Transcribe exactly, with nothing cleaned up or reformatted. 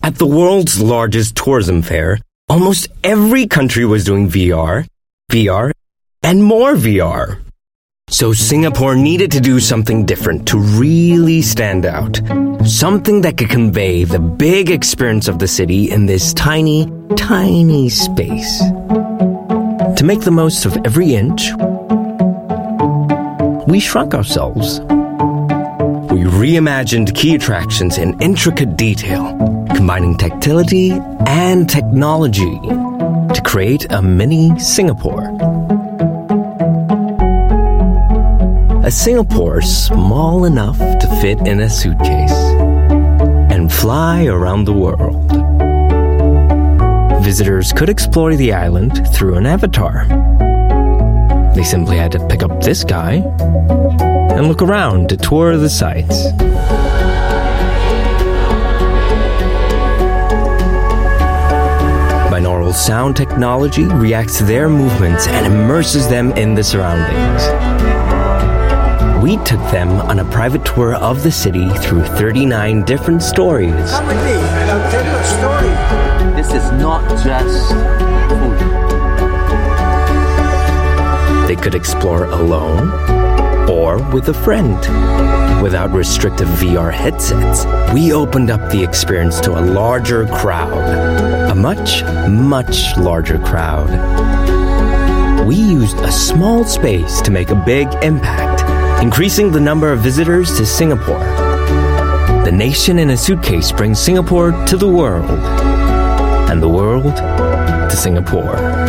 At the world's largest tourism fair, almost every country was doing V R, V R, and more V R. So Singapore needed to do something different to really stand out. Something that could convey the big experience of the city in this tiny, tiny space. To make the most of every inch, we shrunk ourselves. We reimagined key attractions in intricate detail, combining tactility and technology to create a mini Singapore. A Singapore small enough to fit in a suitcase and fly around the world. Visitors could explore the island through an avatar. They simply had to pick up this guy and look around to tour the sights. Binaural sound technology reacts to their movements and immerses them in the surroundings. We took them on a private tour of the city through thirty-nine different stories. Come with me and I'll tell you a story. This is not just food. They could explore alone or with a friend. Without restrictive V R headsets, we opened up the experience to a larger crowd. A much, much larger crowd. We used a small space to make a big impact, increasing the number of visitors to Singapore. The nation in a suitcase brings Singapore to the world, and the world to Singapore.